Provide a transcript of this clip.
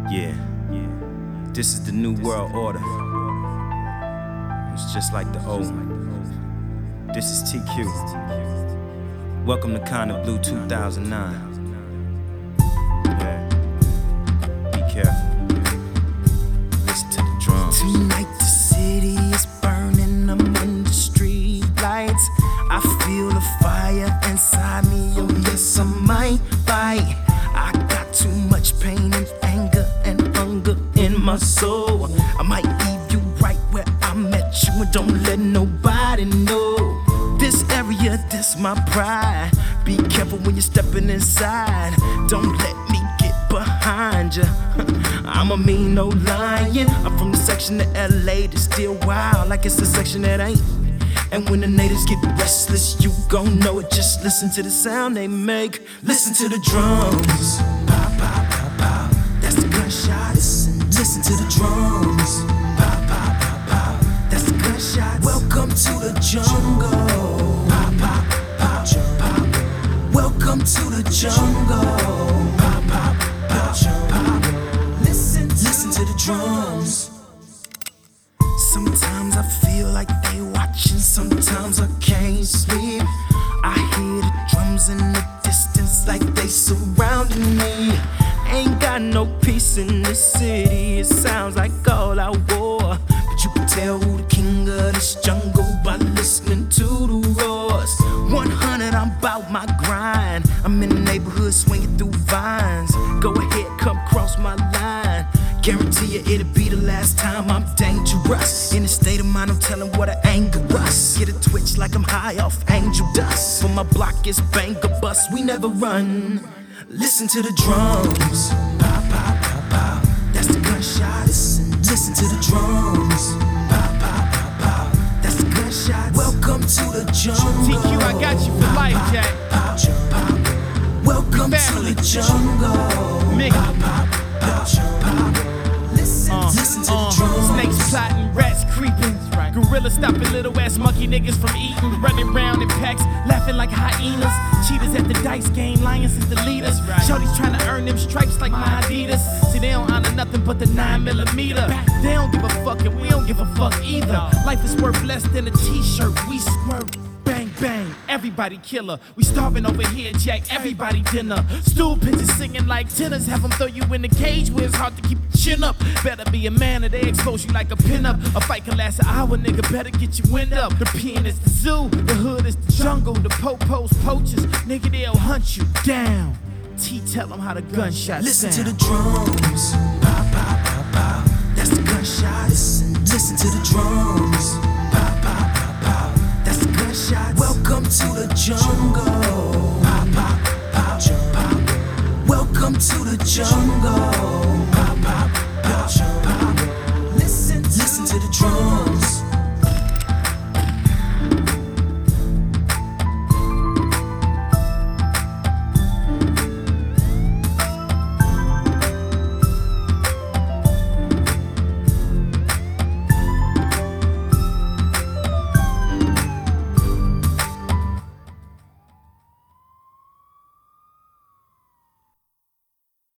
Yeah, this is the new world order. It's just like the old. This is TQ. Welcome to Kinda Blue 2009. Yeah, be careful. Listen to the drums. Tonight the city is burning, I'm under street lights. I feel the fire inside me, oh yes I might bite. I got too much pain and anger and hunger in my soul. I might leave you right where I met you and don't let nobody know. This area, this my pride. Be careful when you're stepping inside. Don't let me get behind you. I'm a mean old lion. I'm from the section of LA that's still wild, like it's the section that ain't. And when the natives get restless, you gon' know it. Just listen to the sound they make. Listen to the drums. Pow, pow, pow, pow. That's the gunshot. Listen to the drums. Pow, pow, pow, pow. That's the gunshot. Welcome to the jungle. Pow, pow, pow, pow. Welcome to the jungle. Pow, pow, pow, pow. Listen to the drums. Sometimes I feel like they watching, sometimes I can't sleep. I hear the drums in the distance like they surrounding me. Ain't got no peace in this city, it sounds like all out war. But you can tell who the king of this jungle by listening to the roars. 100, I'm about my grind. I'm in the neighborhood swinging through vines. Go ahead, come cross my line. Guarantee you it'll be the last time I'm dangerous. In a state of mind, I'm telling what I anger us. Get a twitch like I'm high off angel dust. For my block is banger bust, we never run. Listen to the drums. Pow, pow, pow, pow. That's the gunshot. Listen to the drums. Pow, pow, pow, pow. That's the gunshot. Welcome to the jungle. TQ, I got you for life, Jack. Pow, pow. Welcome to the jungle. Mick. Pow, pow, pow, pow. Listen to the drums. Snakes plotting, rats creeping. Gorillas stopping little ass monkey niggas from eating. Running around in packs, laughing like hyenas. Cheaters at the dice game, lions is the leaders. Shorty's trying to earn them stripes like my Adidas. See, they don't honor nothing but the 9mm. They don't give a fuck and we don't give a fuck either. Life is worth less than a t-shirt. We squirt. Bang, bang, everybody killer. We starving over here, Jack, everybody dinner. Stool pigeons singing like tenors. Have them throw you in the cage where it's hard to keep your chin up. Better be a man or they expose you like a pinup. A fight can last an hour, nigga, better get your wind up. The pen is the zoo, the hood is the jungle. The po-pos, poachers, nigga, they'll hunt you down. T, tell them how the gunshots Listen sound. to the drums. Pow, pow, pow, pow. That's the gunshot. Listen to the drums. Pow, pow, pow, pow. That's the gunshot. Welcome to the jungle. Pow, pow, pow, pow. Welcome to the jungle.